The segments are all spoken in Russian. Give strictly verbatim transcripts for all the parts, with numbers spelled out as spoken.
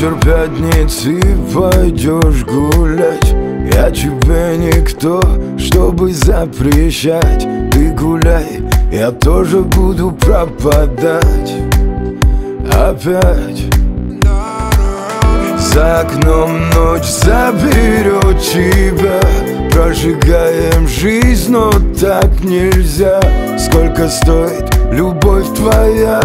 вечер пятницы пойдешь гулять. Я тебе никто, чтобы запрещать. Ты гуляй, я тоже буду пропадать опять. За окном ночь заберет тебя. Прожигаем жизнь, но так нельзя. Сколько стоит любовь твоя?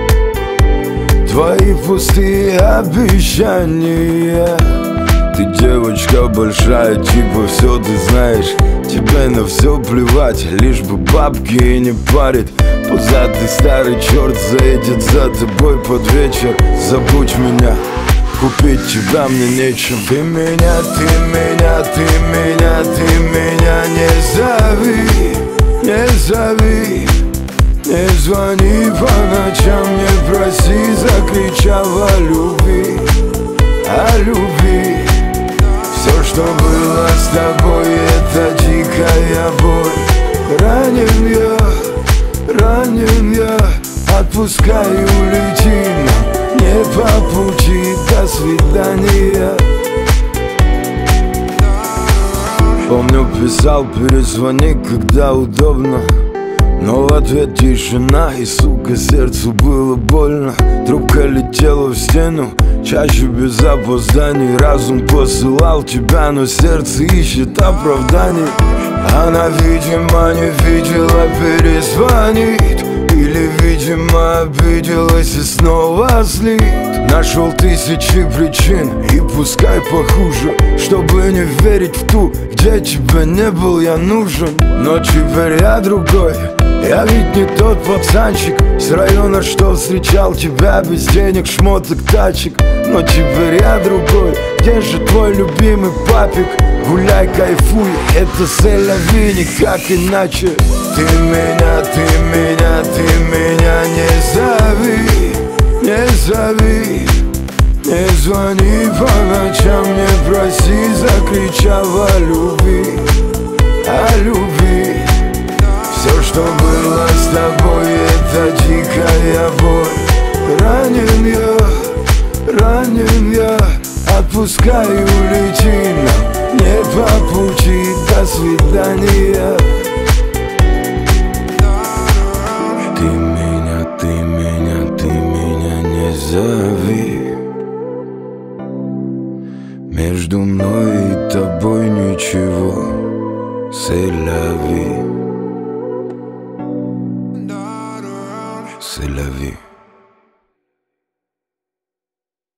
Твои пустые обещания. Ты девочка большая, типа все ты знаешь. Тебе на все плевать, лишь бы бабки не парит. Пузатый старый черт заедет за тобой под вечер. Забудь меня, купить тебя мне нечем. Ты меня, ты меня, ты меня, ты меня не зови, не зови. Не звони по ночам, не проси, закричав о любви, о любви. Все, что было с тобой, это дикая боль. Ранен я, ранен я, отпускай, улети нам не по пути, до свидания. Помню, писал, перезвони, когда удобно. Но в ответ тишина, и, сука, сердцу было больно. Трубка летела в стену, чаще без опозданий. Разум посылал тебя, но сердце ищет оправданий. Она, видимо, не видела, перезвонит. Или, видимо, обиделась и снова злит. Нашел тысячи причин, и пускай похуже, чтобы не верить в ту, где тебя не был я нужен. Но теперь я другой. Я ведь не тот пацанчик с района, что встречал тебя без денег, шмоток, тачек. Но теперь я другой. Где же твой любимый папик? Гуляй, кайфуй, это сель-ля-ви, никак иначе. Ты меня, ты меня, ты меня не зови, не зови. Не звони по ночам, не проси, закричав о любви, о любви. Все, что было с тобой, это дикая боль. Ранен я, ранен я, отпускай, улети нам не по пути, до свидания. Ты меня, ты меня, ты меня не зови. Между мной и тобой ничего, сель-ля-ви. C'est la vie.